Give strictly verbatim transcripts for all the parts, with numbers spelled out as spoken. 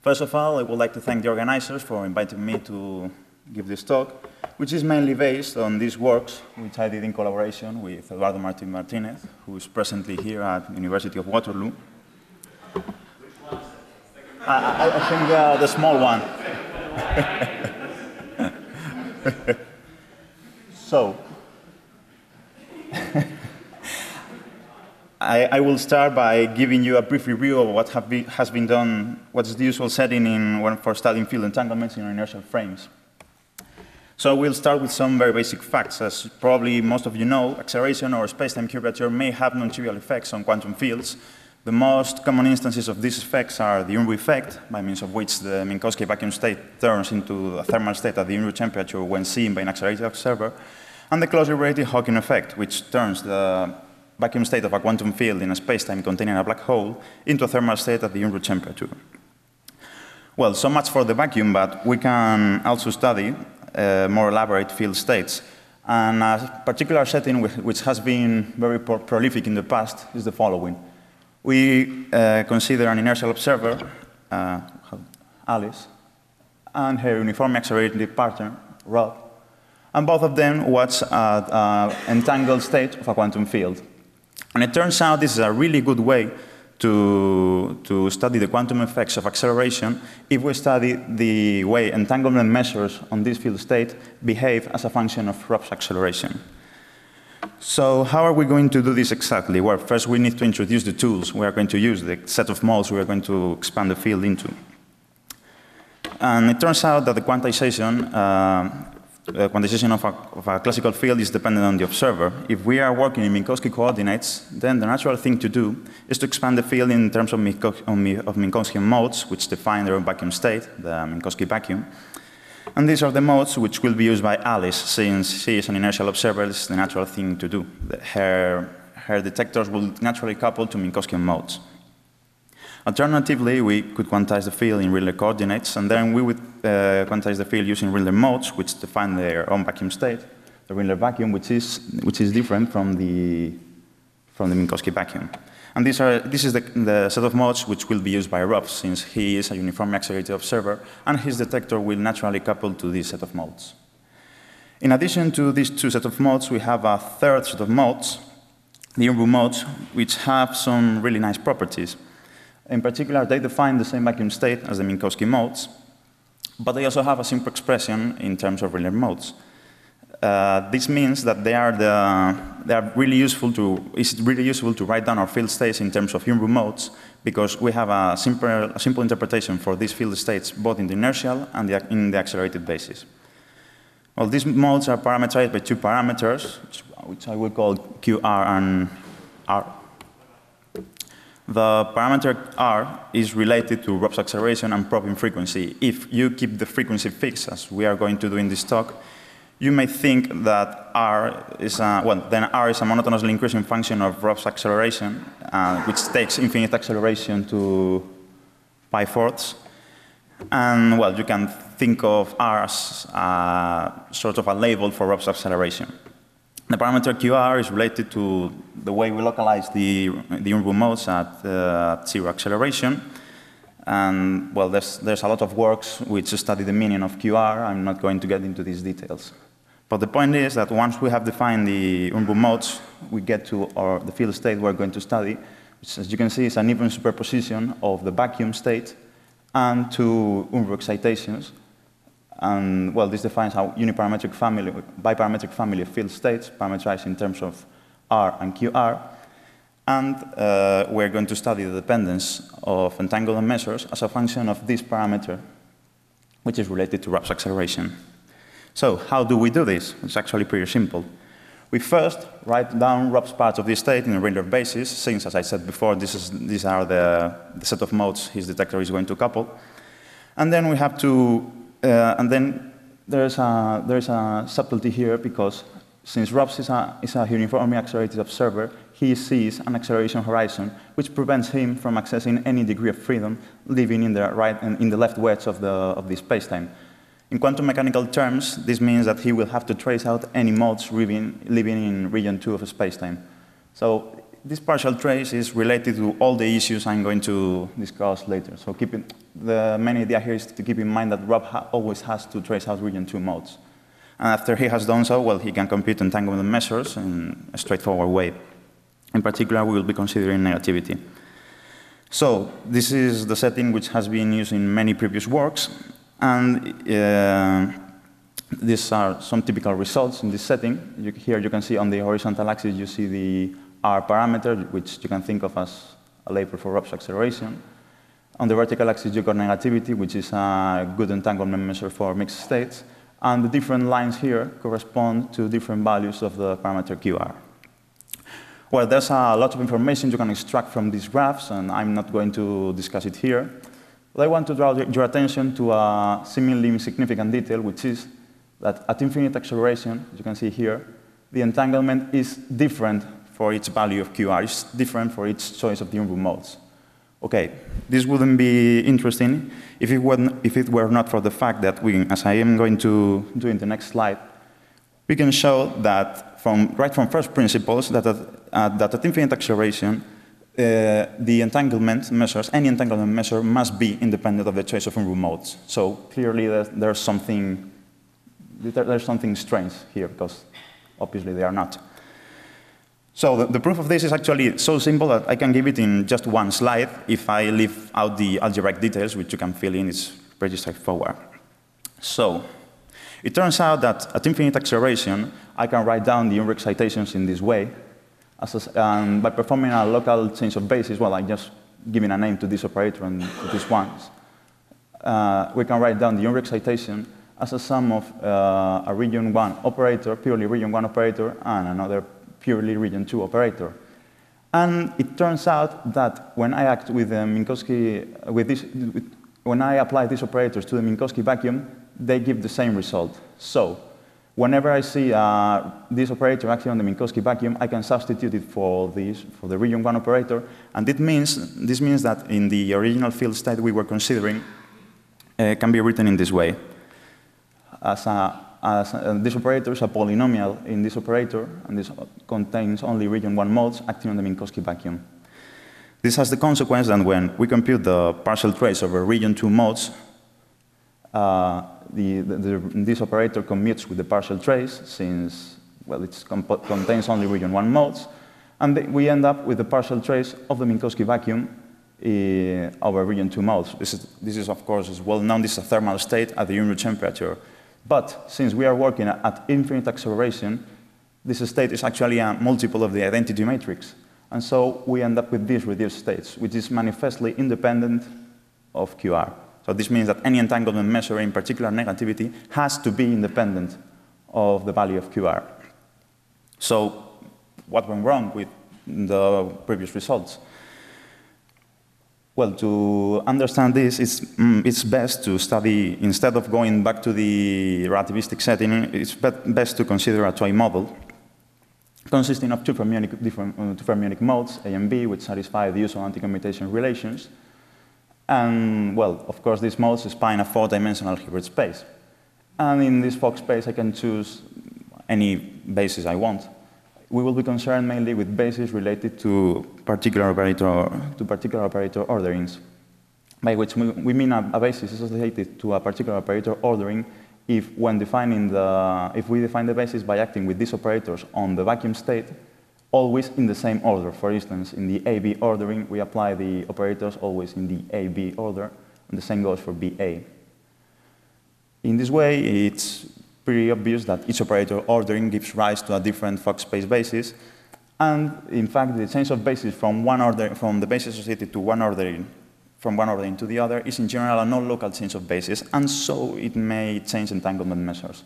First of all, I would like to thank the organizers for inviting me to give this talk, which is mainly based on these works, which I did in collaboration with Eduardo Martín Martínez, who is presently here at the University of Waterloo. I, I, I think uh, the small one. So, I, I will start by giving you a brief review of what have be, has been done, what's the usual setting in, when, for studying field entanglements in inertial frames. So we'll start with some very basic facts. As probably most of you know, acceleration or space-time curvature may have non-trivial effects on quantum fields. The most common instances of these effects are the Unruh effect, by means of which the Minkowski vacuum state turns into a thermal state at the Unruh temperature when seen by an accelerated observer, and the closely related Hawking effect, which turns the vacuum state of a quantum field in a space-time containing a black hole into a thermal state at the Unruh temperature. Well, so much for the vacuum, but we can also study uh, more elaborate field states. And a particular setting which has been very pro prolific in the past is the following. We uh, consider an inertial observer, uh, Alice, and her uniformly accelerated partner, Rob, and both of them watch at an entangled state of a quantum field. And it turns out this is a really good way to, to study the quantum effects of acceleration if we study the way entanglement measures on this field state behave as a function of Rob's acceleration. So how are we going to do this exactly? Well, first we need to introduce the tools we are going to use, the set of modes we are going to expand the field into. And it turns out that the quantization uh, Uh, quantization of a, of a classical field is dependent on the observer. If we are working in Minkowski coordinates, then the natural thing to do is to expand the field in terms of, Minkowski, of Minkowskian modes, which define their own vacuum state, the Minkowski vacuum. And these are the modes which will be used by Alice, since she is an inertial observer. This is the natural thing to do. Her, her detectors will naturally couple to Minkowskian modes. Alternatively, we could quantize the field in Rydler coordinates, and then we would uh, quantize the field using Rydler modes, which define their own vacuum state, the Rydler vacuum, which is, which is different from the, from the Minkowski vacuum. And these are, this is the, the set of modes which will be used by Rob, since he is a uniformly accelerated observer, and his detector will naturally couple to this set of modes. In addition to these two sets of modes, we have a third set of modes, the Unruh modes, which have some really nice properties. In particular, they define the same vacuum state as the Minkowski modes, but they also have a simple expression in terms of Rydler modes. Uh, this means that they are, the, they are really useful to, it's really useful to write down our field states in terms of Unruh modes, because we have a simple, a simple interpretation for these field states, both in the inertial and the, in the accelerated basis. Well, these modes are parameterized by two parameters, which, which I will call Q R and R. The parameter R is related to Rob's acceleration and probing frequency. If you keep the frequency fixed, as we are going to do in this talk, you may think that R is a, well, then R is a monotonously increasing function of Rob's acceleration, uh, which takes infinite acceleration to pi fourths. And, well, you can think of R as uh, sort of a label for Rob's acceleration. The parameter Q R is related to the way we localize the, the Unruh modes at uh, zero acceleration. And, well, there's, there's a lot of works which study the meaning of Q R. I'm not going to get into these details. But the point is that once we have defined the Unruh modes, we get to our, the field state we're going to study, which, as you can see, is an even superposition of the vacuum state and two Unruh excitations. And, well, this defines how uniparametric family, biparametric family of field states, parameterized in terms of R and Q R. And uh, we're going to study the dependence of entanglement measures as a function of this parameter, which is related to Rob's acceleration. So how do we do this? It's actually pretty simple. We first write down Rob's parts of this state in a Rydler basis, since, as I said before, this is, these are the, the set of modes his detector is going to couple. And then we have to Uh, and then there's a, there's a subtlety here, because since Rob is a, is a uniformly accelerated observer, he sees an acceleration horizon, which prevents him from accessing any degree of freedom living in the, right, in the left wedge of, the, of the spacetime. In quantum mechanical terms, this means that he will have to trace out any modes living, living in region two of a spacetime. So this partial trace is related to all the issues I'm going to discuss later. So keep it, the main idea here is to keep in mind that Rob ha always has to trace out region two modes. And after he has done so, well, he can compute entanglement measures in a straightforward way. In particular, we will be considering negativity. So this is the setting which has been used in many previous works. And uh, these are some typical results in this setting. You, here you can see on the horizontal axis, you see the R parameter, which you can think of as a label for Rob's acceleration. On the vertical axis, you got negativity, which is a good entanglement measure for mixed states. And the different lines here correspond to different values of the parameter Q R. Well, there's a lot of information you can extract from these graphs, and I'm not going to discuss it here. But I want to draw your attention to a seemingly insignificant detail, which is that at infinite acceleration, as you can see here, the entanglement is different for each value of Q R. It's different for each choice of the input modes. Okay, this wouldn't be interesting if it, were if it were not for the fact that we, as I am going to do in the next slide, we can show that from, right from first principles that at, uh, that at infinite acceleration, uh, the entanglement measures, any entanglement measure must be independent of the choice of input modes. So clearly there's, there's, something, there's something strange here, because obviously they are not. So the, the proof of this is actually so simple that I can give it in just one slide. If I leave out the algebraic details, which you can fill in, it's pretty straightforward. So it turns out that at infinite acceleration, I can write down the Unruh excitations in this way. As a, um, by performing a local change of basis, well, I'm just giving a name to this operator and to these ones. Uh, we can write down the Unruh excitation as a sum of uh, a region one operator, purely region one operator, and another purely region two operator. And it turns out that when I act with the Minkowski, with this, with, when I apply these operators to the Minkowski vacuum, they give the same result. So whenever I see uh, this operator acting on the Minkowski vacuum, I can substitute it for this, for the region one operator. And it means, this means that in the original field state we were considering, uh, can be written in this way. As a As uh, this operator is a polynomial in this operator, and this contains only region one modes acting on the Minkowski vacuum. This has the consequence that when we compute the partial trace over region two modes, uh, the, the, the, this operator commutes with the partial trace, since well, it contains only region one modes, and we end up with the partial trace of the Minkowski vacuum uh, over region two modes. This is, this is, of course, is well known. This is a thermal state at the Unruh temperature. But since we are working at infinite acceleration, this state is actually a multiple of the identity matrix. And so we end up with these reduced states, which is manifestly independent of Q R. So this means that any entanglement measure, in particular negativity, has to be independent of the value of Q R. So what went wrong with the previous results? Well, to understand this, it's, mm, it's best to study, instead of going back to the relativistic setting, it's be best to consider a toy model consisting of two fermionic, different, uh, two fermionic modes, A and B, which satisfy the usual anti-commutation relations. And, well, of course, these modes spine a four-dimensional Hilbert space. And in this Fock space, I can choose any basis I want. We will be concerned mainly with bases related to particular operator, to particular operator orderings, by which we, we mean a, a basis associated to a particular operator ordering if when defining the, if we define the basis by acting with these operators on the vacuum state, always in the same order. For instance, in the A B ordering, we apply the operators always in the A B order, and the same goes for B A. In this way, it's pretty obvious that each operator ordering gives rise to a different Fock space basis. And in fact, the change of basis from one order, from the basis associated to one ordering, from one ordering to the other is in general a non-local change of basis, and so it may change entanglement measures.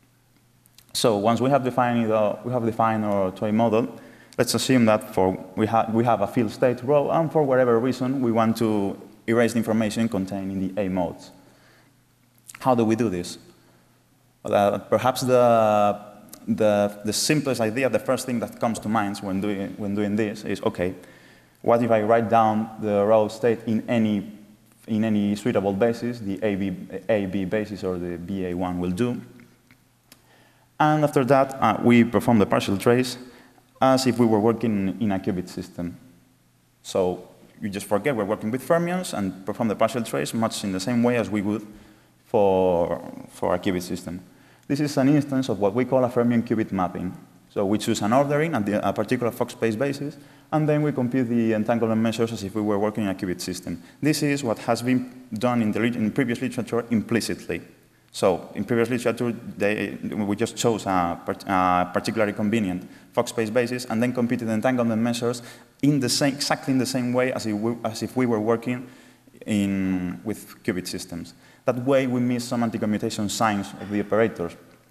So once we have defined, uh, we have defined our toy model, let's assume that for we, ha we have a field state rho, and for whatever reason, we want to erase the information contained in the A modes. How do we do this? Uh, perhaps the, the, the simplest idea, the first thing that comes to mind when doing, when doing this is, okay, what if I write down the rho state in any, in any suitable basis, the A B, A B basis or the B A one will do. And after that, uh, we perform the partial trace, as if we were working in a qubit system. So you just forget we're working with fermions and perform the partial trace much in the same way as we would for, for a qubit system. This is an instance of what we call a fermion-qubit mapping. So we choose an ordering at the, a particular Fock space basis, and then we compute the entanglement measures as if we were working in a qubit system. This is what has been done in the in previous literature implicitly. So in previous literature, they, we just chose a, a particularly convenient Fock space basis and then computed the entanglement measures in the same, exactly in the same way as if we, as if we were working in, with qubit systems. That way, we miss some anti-commutation signs of the operators.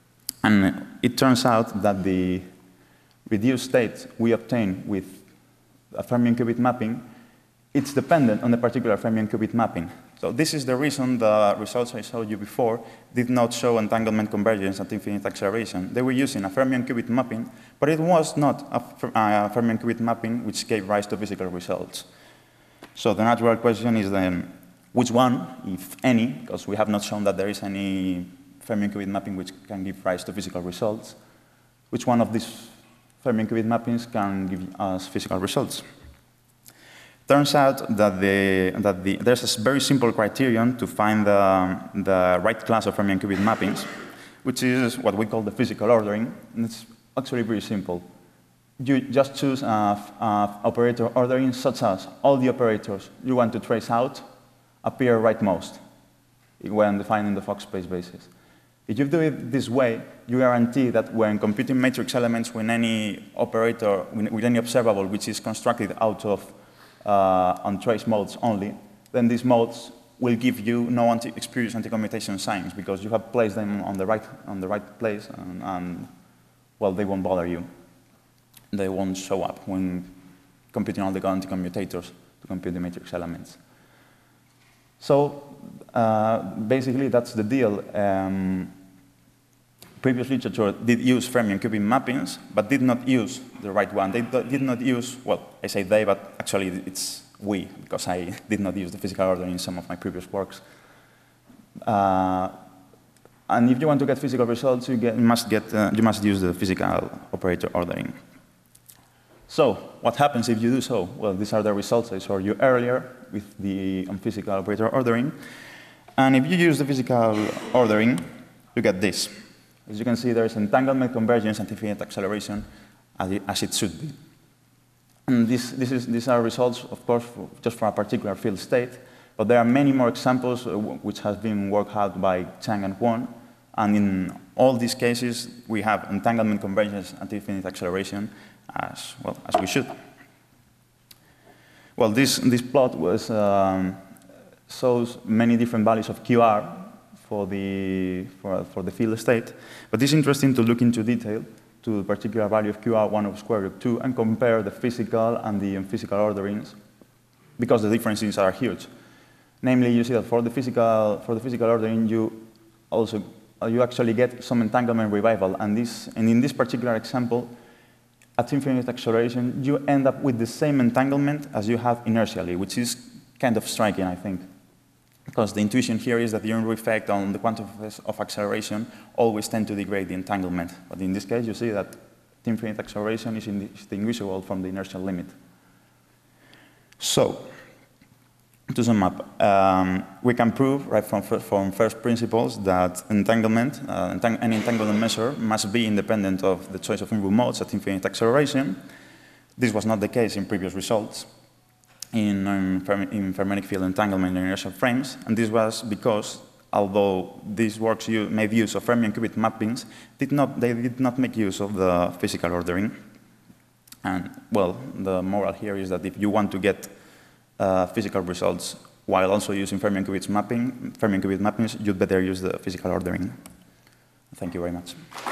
And it turns out that the reduced state we obtain with a fermion-qubit mapping, it's dependent on the particular fermion-qubit mapping. So this is the reason the results I showed you before did not show entanglement convergence at infinite acceleration. They were using a fermion-qubit mapping, but it was not a, a fermion-qubit mapping which gave rise to physical results. So the natural question is then, which one, if any, because we have not shown that there is any fermion-qubit mapping which can give rise to physical results, which one of these fermion-qubit mappings can give us physical results? Turns out that, the, that the, there's a very simple criterion to find the, the right class of fermion-qubit mappings, which is what we call the physical ordering, and it's actually very simple. You just choose a, a operator ordering such as all the operators you want to trace out appear rightmost when defining the Fock space basis. If you do it this way, you guarantee that when computing matrix elements with any operator, with any observable which is constructed out of uh, on trace modes only, then these modes will give you no anti experience anti-commutation signs because you have placed them on the right, on the right place and, and, well, they won't bother you. They won't show up when computing all the anti-commutators to compute the matrix elements. So uh, basically, that's the deal. Um, previous literature did use fermion-qubit mappings, but did not use the right one. They did not use, well, I say they, but actually it's we, because I did not use the physical ordering in some of my previous works. Uh, and if you want to get physical results, you, get, you, must, get, uh, you must use the physical operator ordering. So what happens if you do so? Well, these are the results I showed you earlier with the physical operator ordering. And if you use the physical ordering, you get this. As you can see, there is entanglement, convergence, and infinite acceleration as it, as it should be. And this, this is, these are results, of course, for, just for a particular field state. But there are many more examples uh, which have been worked out by Chang and Kwon. And in all these cases, we have entanglement, convergence, and infinite acceleration as well as we should. Well, this, this plot was, um, shows many different values of Q R for the, for, for the field state. But it's interesting to look into detail to the particular value of Q R one over square root two and compare the physical and the physical orderings because the differences are huge. Namely, you see that for the physical, for the physical ordering, you also you actually get some entanglement revival. And, this, and in this particular example, at infinite acceleration, you end up with the same entanglement as you have inertially, which is kind of striking, I think. Because the intuition here is that the Unruh effect on the quantum of acceleration always tend to degrade the entanglement. But in this case, you see that infinite acceleration is indistinguishable from the inertial limit. So, to sum up, um, we can prove right from, from first principles that entanglement, uh, entang any entanglement measure must be independent of the choice of Unruh modes at infinite acceleration. This was not the case in previous results in, um, in fermionic field entanglement in inertial frames, and this was because, although these works made use of fermion-qubit mappings, did not, they did not make use of the physical ordering. And, well, the moral here is that if you want to get Uh, physical results while also using fermion-qubit mapping, fermion-qubit mappings, you'd better use the physical ordering. Thank you very much.